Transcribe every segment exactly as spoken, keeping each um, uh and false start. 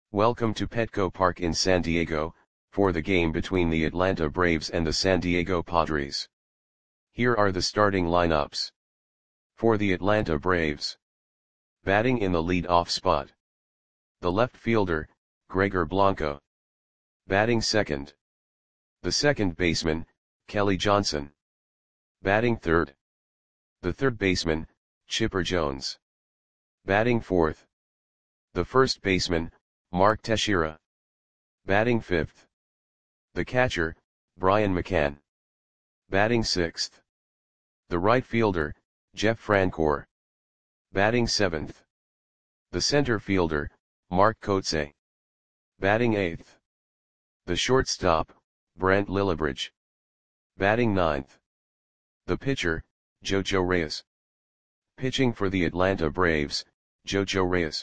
Welcome to Petco Park in San Diego, for the game between the Atlanta Braves and the San Diego Padres. Here are the starting lineups. For the Atlanta Braves. Batting in the lead-off spot. The left fielder, Gregor Blanco. Batting second. The second baseman, Kelly Johnson. Batting third. The third baseman, Chipper Jones. Batting fourth. The first baseman, Mark Teixeira. Batting fifth. The catcher, Brian McCann. Batting sixth. The right fielder, Jeff Francoeur. Batting seventh. The center fielder, Mark Kotsay. Batting eighth. The shortstop, Brent Lillibridge. Batting ninth. The pitcher, Jojo Reyes. Pitching for the Atlanta Braves, Jojo Reyes.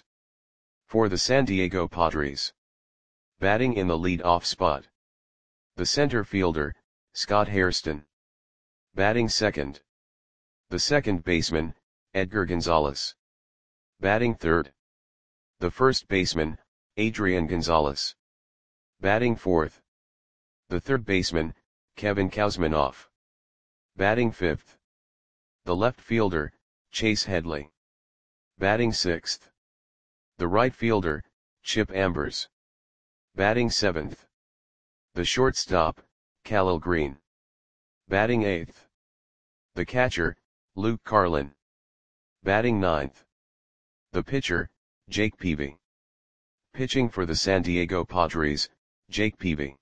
For the San Diego Padres. Batting in the lead-off spot. The center fielder, Scott Hairston. Batting second. The second baseman, Edgar Gonzalez. Batting third. The first baseman, Adrian Gonzalez. Batting fourth. The third baseman, Kevin Kouzmanoff. Batting fifth. The left fielder, Chase Headley. Batting sixth. The right fielder, Chip Ambers. Batting seventh. The shortstop, Khalil Green. Batting eighth. The catcher, Luke Carlin. Batting ninth. The pitcher, Jake Peavy. Pitching for the San Diego Padres, Jake Peavy.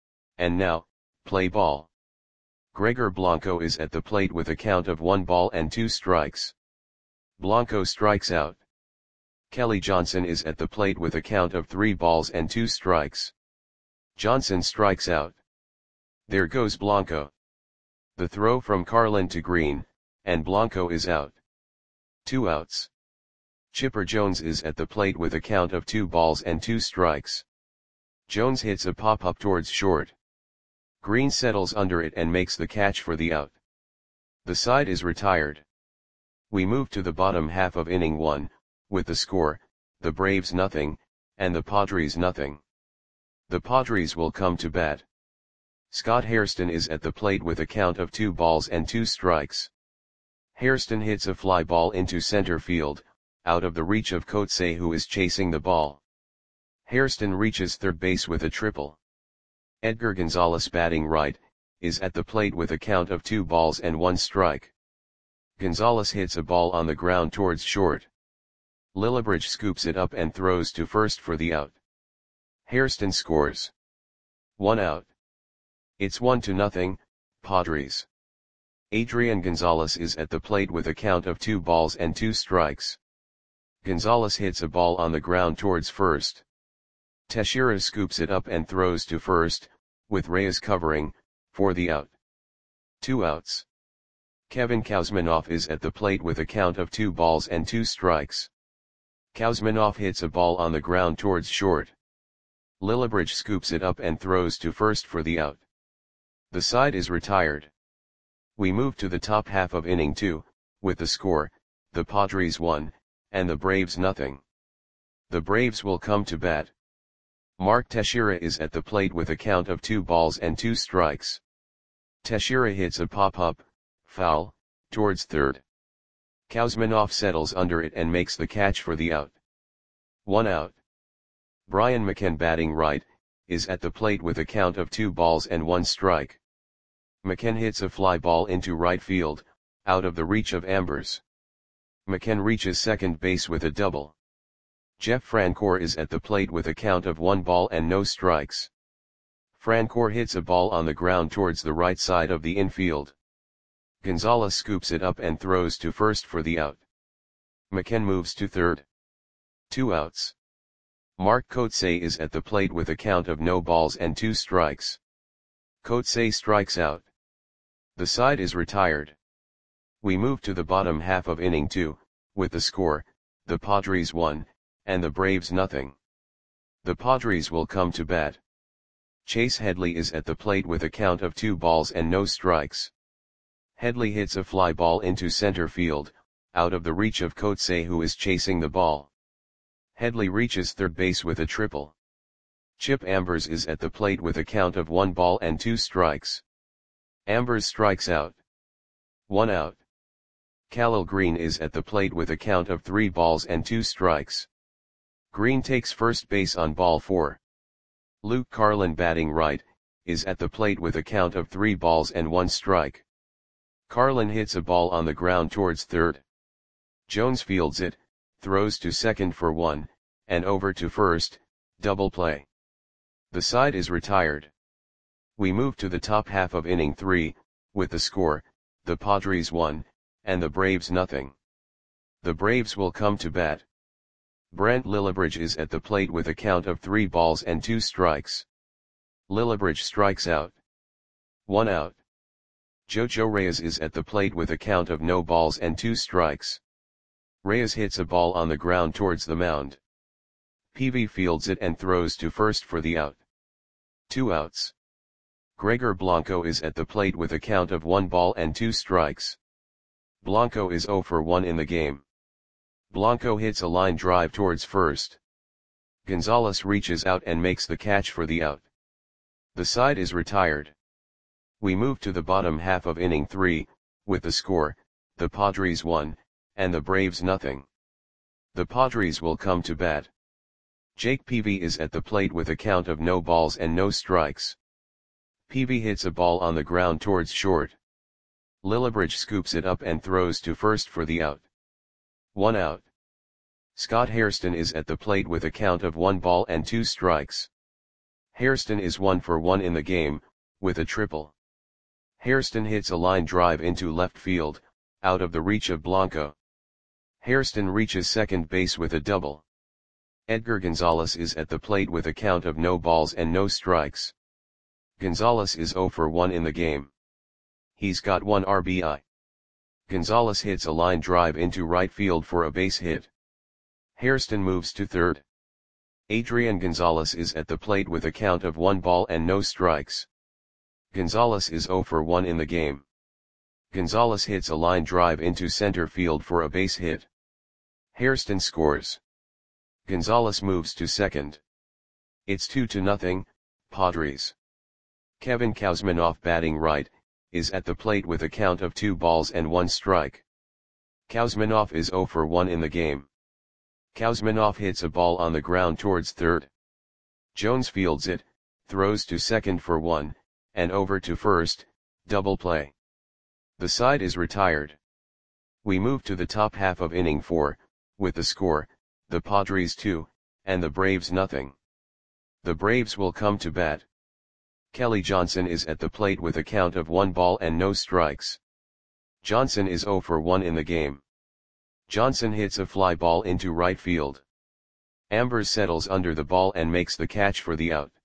And now, play ball. Gregor Blanco is at the plate with a count of one ball and two strikes. Blanco strikes out. Kelly Johnson is at the plate with a count of three balls and two strikes. Johnson strikes out. There goes Blanco. The throw from Carlin to Green, and Blanco is out. Two outs. Chipper Jones is at the plate with a count of two balls and two strikes. Jones hits a pop-up towards short. Green settles under it and makes the catch for the out. The side is retired. We move to the bottom half of inning one, with the score, the Braves nothing, and the Padres nothing. The Padres will come to bat. Scott Hairston is at the plate with a count of two balls and two strikes. Hairston hits a fly ball into center field, out of the reach of Kotsay, who is chasing the ball. Hairston reaches third base with a triple. Edgar Gonzalez, batting right, is at the plate with a count of two balls and one strike. Gonzalez hits a ball on the ground towards short. Lillibridge scoops it up and throws to first for the out. Hairston scores. One out. It's one to nothing, Padres. Adrian Gonzalez is at the plate with a count of two balls and two strikes. Gonzalez hits a ball on the ground towards first. Teixeira scoops it up and throws to first, with Reyes covering, for the out. Two outs. Kevin Kouzmanoff is at the plate with a count of two balls and two strikes. Kouzmanoff hits a ball on the ground towards short. Lillibridge scoops it up and throws to first for the out. The side is retired. We move to the top half of inning two, with the score, the Padres one, and the Braves nothing. The Braves will come to bat. Mark Teixeira is at the plate with a count of two balls and two strikes. Teixeira hits a pop-up, foul, towards third. Kouzmanoff settles under it and makes the catch for the out. One out. Brian McCann, batting right, is at the plate with a count of two balls and one strike. McCann hits a fly ball into right field, out of the reach of Ambers. McCann reaches second base with a double. Jeff Francoeur is at the plate with a count of one ball and no strikes. Francoeur hits a ball on the ground towards the right side of the infield. Gonzalez scoops it up and throws to first for the out. McCann moves to third. Two outs. Mark Kotsay is at the plate with a count of no balls and two strikes. Kotsay strikes out. The side is retired. We move to the bottom half of inning two, with the score, the Padres one, and the Braves nothing. The Padres will come to bat. Chase Headley is at the plate with a count of two balls and no strikes. Headley hits a fly ball into center field, out of the reach of Kotsay, who is chasing the ball. Headley reaches third base with a triple. Chip Ambers is at the plate with a count of one ball and two strikes. Ambers strikes out. One out. Khalil Green is at the plate with a count of three balls and two strikes. Green takes first base on ball four. Luke Carlin, batting right, is at the plate with a count of three balls and one strike. Carlin hits a ball on the ground towards third. Jones fields it, throws to second for one, and over to first, double play. The side is retired. We move to the top half of inning three, with the score, the Padres one, and the Braves nothing. The Braves will come to bat. Brent Lillibridge is at the plate with a count of three balls and two strikes. Lillibridge strikes out. One out. Jojo Reyes is at the plate with a count of no balls and two strikes. Reyes hits a ball on the ground towards the mound. Peavy fields it and throws to first for the out. Two outs. Gregor Blanco is at the plate with a count of one ball and two strikes. Blanco is zero for one in the game. Blanco hits a line drive towards first. Gonzalez reaches out and makes the catch for the out. The side is retired. We move to the bottom half of inning three, with the score, the Padres one, and the Braves nothing. The Padres will come to bat. Jake Peavy is at the plate with a count of no balls and no strikes. Peavy hits a ball on the ground towards short. Lillibridge scoops it up and throws to first for the out. One out. Scott Hairston is at the plate with a count of one ball and two strikes. Hairston is one for one in the game, with a triple. Hairston hits a line drive into left field, out of the reach of Blanco. Hairston reaches second base with a double. Edgar Gonzalez is at the plate with a count of no balls and no strikes. Gonzalez is zero for one in the game. He's got one R B I. Gonzalez hits a line drive into right field for a base hit. Hairston moves to third. Adrian Gonzalez is at the plate with a count of one ball and no strikes. Gonzalez is zero for one in the game. Gonzalez hits a line drive into center field for a base hit. Hairston scores. Gonzalez moves to second. It's two to nothing, Padres. Kevin Kouzmanoff, batting right, is at the plate with a count of two balls and one strike. Kouzmanoff is zero for one in the game. Kouzmanoff hits a ball on the ground towards third. Jones fields it, throws to second for one, and over to first, double play. The side is retired. We move to the top half of inning four, with the score, the Padres two, and the Braves nothing. The Braves will come to bat. Kelly Johnson is at the plate with a count of one ball and no strikes. Johnson is zero for one in the game. Johnson hits a fly ball into right field. Ambers settles under the ball and makes the catch for the out.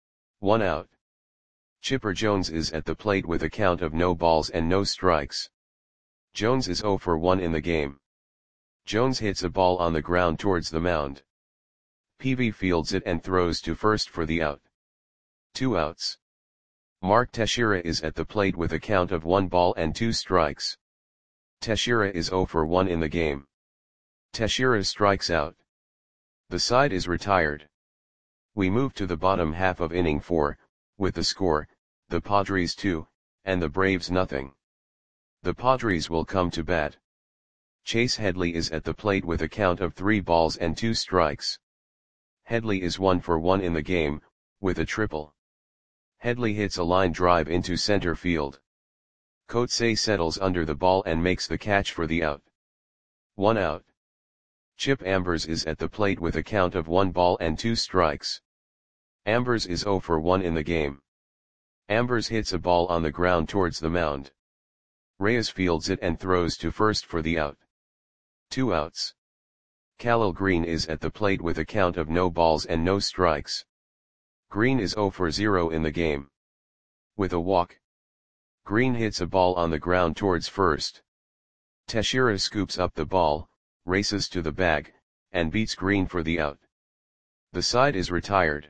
One out. Chipper Jones is at the plate with a count of no balls and no strikes. Jones is zero for one in the game. Jones hits a ball on the ground towards the mound. Peavy fields it and throws to first for the out. Two outs. Mark Teixeira is at the plate with a count of one ball and two strikes. Teixeira is zero for one in the game. Teixeira strikes out. The side is retired. We move to the bottom half of inning four, with the score, the Padres two, and the Braves nothing. The Padres will come to bat. Chase Headley is at the plate with a count of three balls and two strikes. Headley is one for one in the game, with a triple. Headley hits a line drive into center field. Coetzee settles under the ball and makes the catch for the out. One out. Chip Ambers is at the plate with a count of one ball and two strikes. Ambers is zero for one in the game. Ambers hits a ball on the ground towards the mound. Reyes fields it and throws to first for the out. Two outs. Khalil Green is at the plate with a count of no balls and no strikes. Green is zero for zero in the game. With a walk. Green hits a ball on the ground towards first. Teixeira scoops up the ball, races to the bag, and beats Green for the out. The side is retired.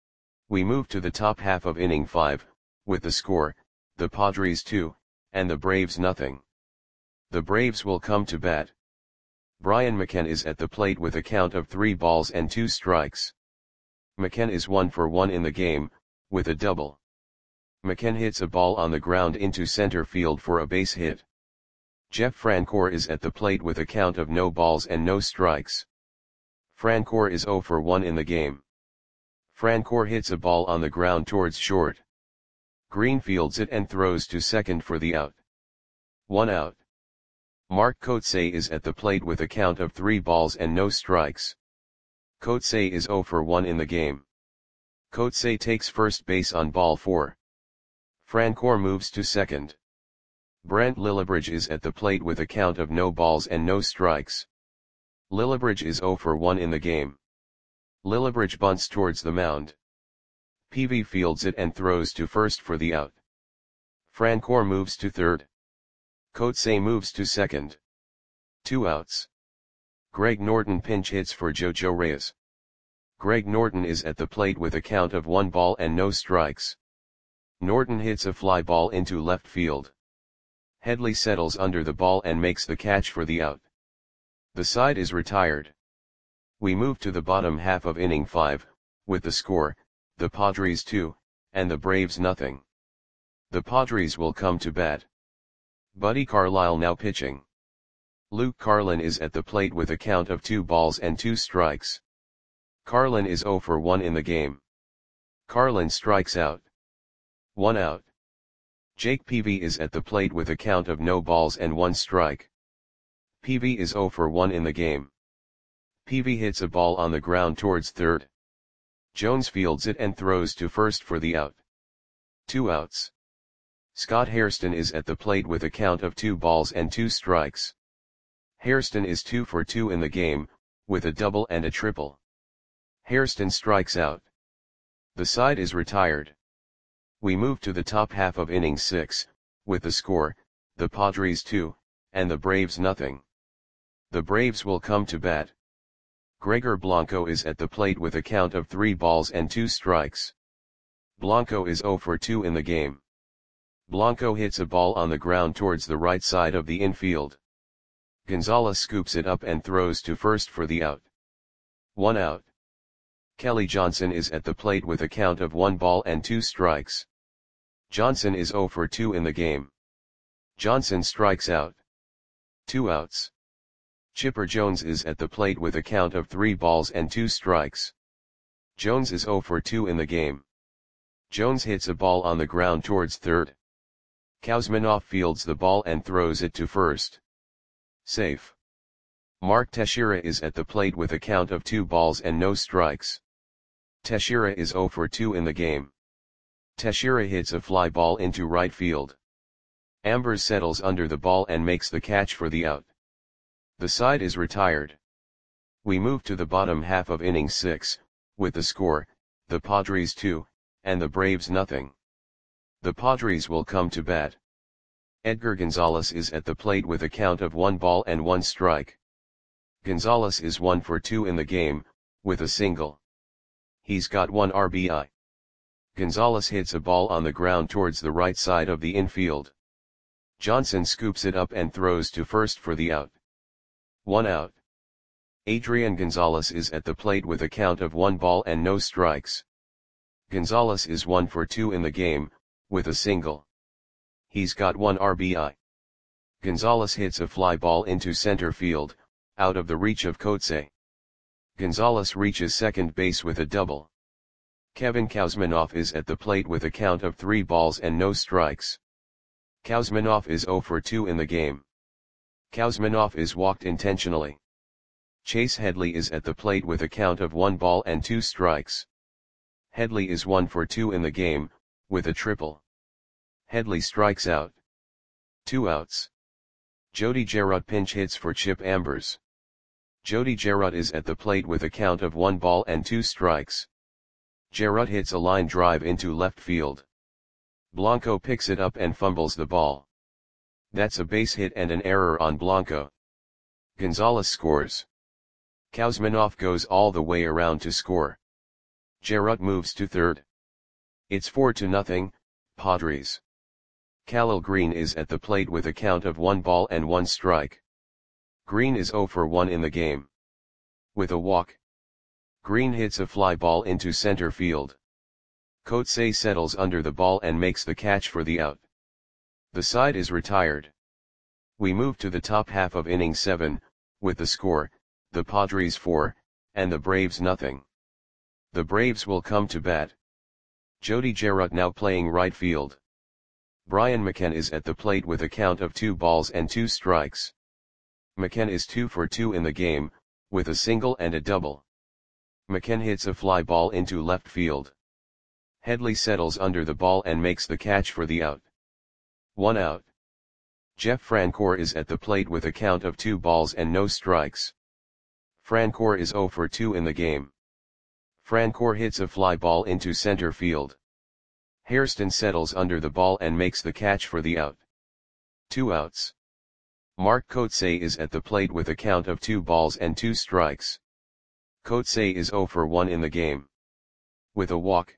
We move to the top half of inning five, with the score, the Padres two, and the Braves nothing. The Braves will come to bat. Brian McKenna is at the plate with a count of three balls and two strikes. McKenna is one for one in the game, with a double. McKenna hits a ball on the ground into center field for a base hit. Jeff Francoeur is at the plate with a count of no balls and no strikes. Francoeur is zero for one in the game. Francoeur hits a ball on the ground towards short. Green fields it and throws to second for the out. One out. Mark Kotsay is at the plate with a count of three balls and no strikes. Kotsay is zero for one in the game. Kotsay takes first base on ball four. Francoeur moves to second. Brent Lillibridge is at the plate with a count of no balls and no strikes. Lillibridge is zero for one in the game. Lillibridge bunts towards the mound. Peavy fields it and throws to first for the out. Francoeur moves to third. Kotsay moves to second. Two outs. Greg Norton pinch hits for Jojo Reyes. Greg Norton is at the plate with a count of one ball and no strikes. Norton hits a fly ball into left field. Headley settles under the ball and makes the catch for the out. The side is retired. We move to the bottom half of inning five, with the score, the Padres two, and the Braves nothing. The Padres will come to bat. Buddy Carlisle now pitching. Luke Carlin is at the plate with a count of two balls and two strikes. Carlin is zero for one in the game. Carlin strikes out. One out. Jake Peavy is at the plate with a count of no balls and one strike. Peavy is zero for one in the game. Peavy hits a ball on the ground towards third. Jones fields it and throws to first for the out. Two outs. Scott Hairston is at the plate with a count of two balls and two strikes. Hairston is two for two in the game, with a double and a triple. Hairston strikes out. The side is retired. We move to the top half of inning six, with the score, the Padres two, and the Braves nothing. The Braves will come to bat. Gregor Blanco is at the plate with a count of three balls and two strikes. Blanco is zero for two in the game. Blanco hits a ball on the ground towards the right side of the infield. Gonzalez scoops it up and throws to first for the out. One out. Kelly Johnson is at the plate with a count of one ball and two strikes. Johnson is zero for two in the game. Johnson strikes out. Two outs. Chipper Jones is at the plate with a count of three balls and two strikes. Jones is zero for two in the game. Jones hits a ball on the ground towards third. Kuzminoff fields the ball and throws it to first. Safe. Mark Teixeira is at the plate with a count of two balls and no strikes. Teixeira is zero for two in the game. Teixeira hits a fly ball into right field. Ambers settles under the ball and makes the catch for the out. The side is retired. We move to the bottom half of inning six, with the score, the Padres two, and the Braves nothing. The Padres will come to bat. Edgar Gonzalez is at the plate with a count of one ball and one strike. Gonzalez is one for two in the game, with a single. He's got one R B I. Gonzalez hits a ball on the ground towards the right side of the infield. Johnson scoops it up and throws to first for the out. One out. Adrian Gonzalez is at the plate with a count of one ball and no strikes. Gonzalez is one for two in the game, with a single. He's got one R B I. Gonzalez hits a fly ball into center field, out of the reach of Kotsay. Gonzalez reaches second base with a double. Kevin Kuzminoff is at the plate with a count of three balls and no strikes. Kuzminoff is zero for two in the game. Kuzminoff is walked intentionally. Chase Headley is at the plate with a count of one ball and two strikes. Headley is one for two in the game, with a triple. Headley strikes out. Two outs. Jody Gerard pinch hits for Chip Ambers. Jody Gerard is at the plate with a count of one ball and two strikes. Gerard hits a line drive into left field. Blanco picks it up and fumbles the ball. That's a base hit and an error on Blanco. Gonzalez scores. Kuzminoff goes all the way around to score. Gerard moves to third. It's four to nothing, Padres. Khalil Green is at the plate with a count of one ball and one strike. Green is zero for one in the game. With a walk, Green hits a fly ball into center field. Kotsay settles under the ball and makes the catch for the out. The side is retired. We move to the top half of inning seven, with the score, the Padres four, and the Braves nothing. The Braves will come to bat. Jody Jarrett now playing right field. Brian McCann is at the plate with a count of two balls and two strikes. McCann is two for two in the game, with a single and a double. McCann hits a fly ball into left field. Headley settles under the ball and makes the catch for the out. One out. Jeff Francoeur is at the plate with a count of two balls and no strikes. Francoeur is zero for two in the game. Francoeur hits a fly ball into center field. Hairston settles under the ball and makes the catch for the out. Two outs. Mark Kotsay is at the plate with a count of two balls and two strikes. Kotsay is zero for one in the game. With a walk,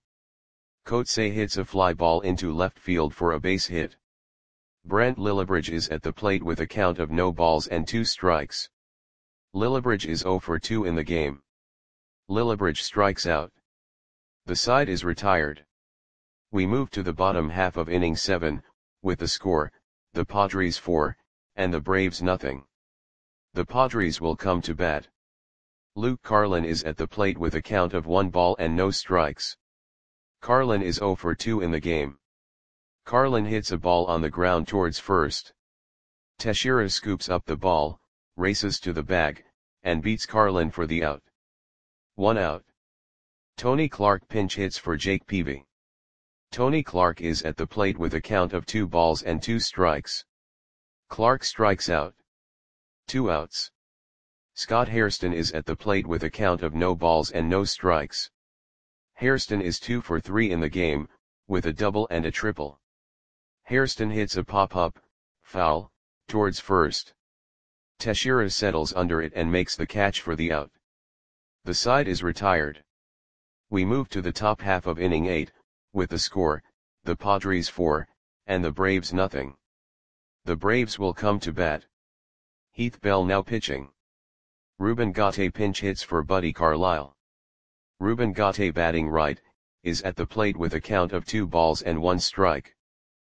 Kotsay hits a fly ball into left field for a base hit. Brent Lillibridge is at the plate with a count of no balls and two strikes. Lillibridge is zero for two in the game. Lillibridge strikes out. The side is retired. We move to the bottom half of inning seven, with the score, the Padres four, and the Braves nothing. The Padres will come to bat. Luke Carlin is at the plate with a count of one ball and no strikes. Carlin is zero for two in the game. Carlin hits a ball on the ground towards first. Teixeira scoops up the ball, races to the bag, and beats Carlin for the out. One out. Tony Clark pinch hits for Jake Peavy. Tony Clark is at the plate with a count of two balls and two strikes. Clark strikes out. Two outs. Scott Hairston is at the plate with a count of no balls and no strikes. Hairston is two for three in the game, with a double and a triple. Hairston hits a pop-up, foul, towards first. Teixeira settles under it and makes the catch for the out. The side is retired. We move to the top half of inning eight, with the score, the Padres four, and the Braves nothing. The Braves will come to bat. Heath Bell now pitching. Ruben Gatte pinch hits for Buddy Carlisle. Ruben Gatte batting right, is at the plate with a count of two balls and one strike.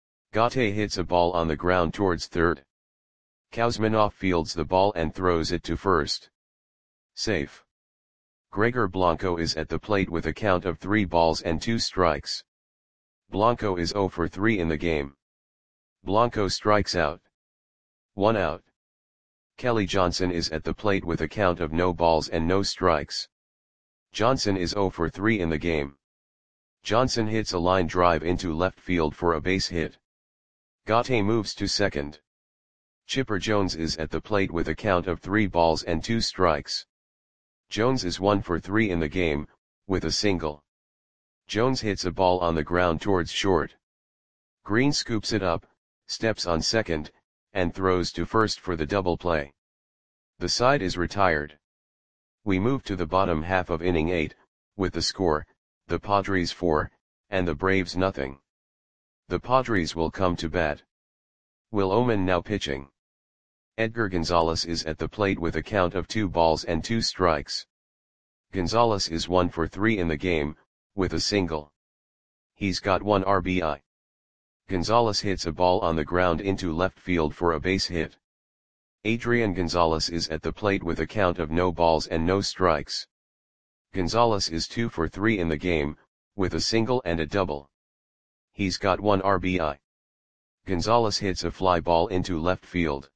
Gatte hits a ball on the ground towards third. Kuzminoff fields the ball and throws it to first. Safe. Gregor Blanco is at the plate with a count of three balls and two strikes. Blanco is zero for three in the game. Blanco strikes out. One out. Kelly Johnson is at the plate with a count of no balls and no strikes. Johnson is zero for three in the game. Johnson hits a line drive into left field for a base hit. Gatte moves to second. Chipper Jones is at the plate with a count of three balls and two strikes. Jones is one for three in the game, with a single. Jones hits a ball on the ground towards short. Green scoops it up, steps on second, and throws to first for the double play. The side is retired. We move to the bottom half of inning eight, with the score, the Padres four, and the Braves nothing. The Padres will come to bat. Will Oman now pitching. Edgar Gonzalez is at the plate with a count of two balls and two strikes. Gonzalez is one for three in the game, with a single. He's got one R B I. Gonzalez hits a ball on the ground into left field for a base hit. Adrian Gonzalez is at the plate with a count of no balls and no strikes. Gonzalez is two for three in the game, with a single and a double. He's got one R B I. Gonzalez hits a fly ball into left field.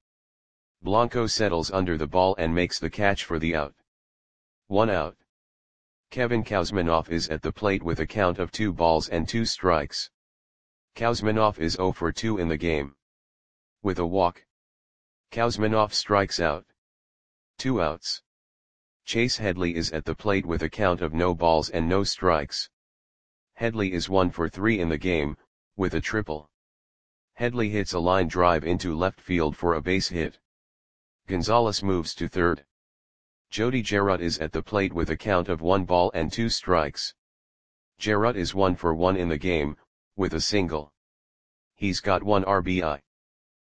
Blanco settles under the ball and makes the catch for the out. One out. Kevin Kuzminoff is at the plate with a count of two balls and two strikes. Kuzminoff is zero for two in the game. With a walk, Kuzminoff strikes out. Two outs. Chase Headley is at the plate with a count of no balls and no strikes. Headley is one for three in the game, with a triple. Headley hits a line drive into left field for a base hit. Gonzalez moves to third. Jody Jarrett is at the plate with a count of one ball and two strikes. Jarrett is one for one in the game, with a single. He's got one R B I.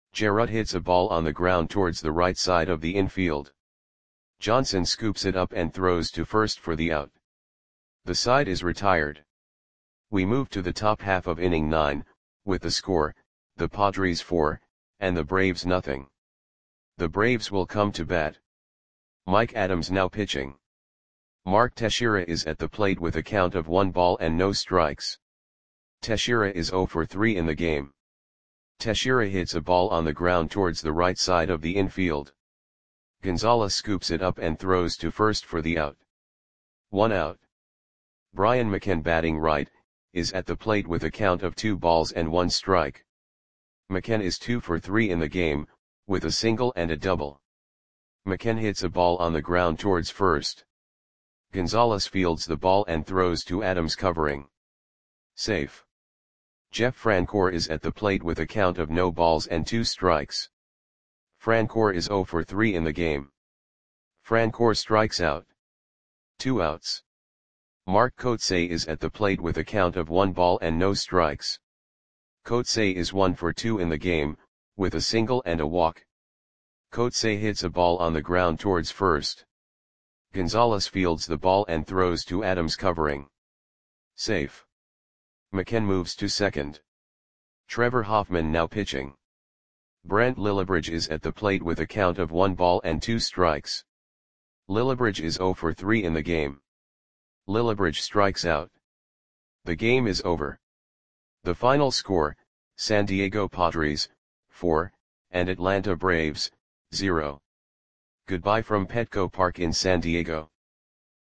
Jarrett hits a ball on the ground towards the right side of the infield. Johnson scoops it up and throws to first for the out. The side is retired. We move to the top half of inning nine, with the score, the Padres four, and the Braves nothing. The Braves will come to bat. Mike Adams now pitching. Mark Teixeira is at the plate with a count of one ball and no strikes. Teixeira is zero for three in the game. Teixeira hits a ball on the ground towards the right side of the infield. Gonzalez scoops it up and throws to first for the out. One out. Brian McCann batting right, is at the plate with a count of two balls and one strike. McCann is two for three in the game, with a single and a double. McCann hits a ball on the ground towards first. Gonzalez fields the ball and throws to Adams covering. Safe. Jeff Francoeur is at the plate with a count of no balls and two strikes. Francoeur is zero for three in the game. Francoeur strikes out. Two outs. Mark Kotsay is at the plate with a count of one ball and no strikes. Kotsay is one for two in the game, with a single and a walk. Kotsay hits a ball on the ground towards first. Gonzalez fields the ball and throws to Adams covering. Safe. McCann moves to second. Trevor Hoffman now pitching. Brent Lillibridge is at the plate with a count of one ball and two strikes. Lillibridge is zero for three in the game. Lillibridge strikes out. The game is over. The final score, San Diego Padres, four, and Atlanta Braves, zero. Goodbye from Petco Park in San Diego.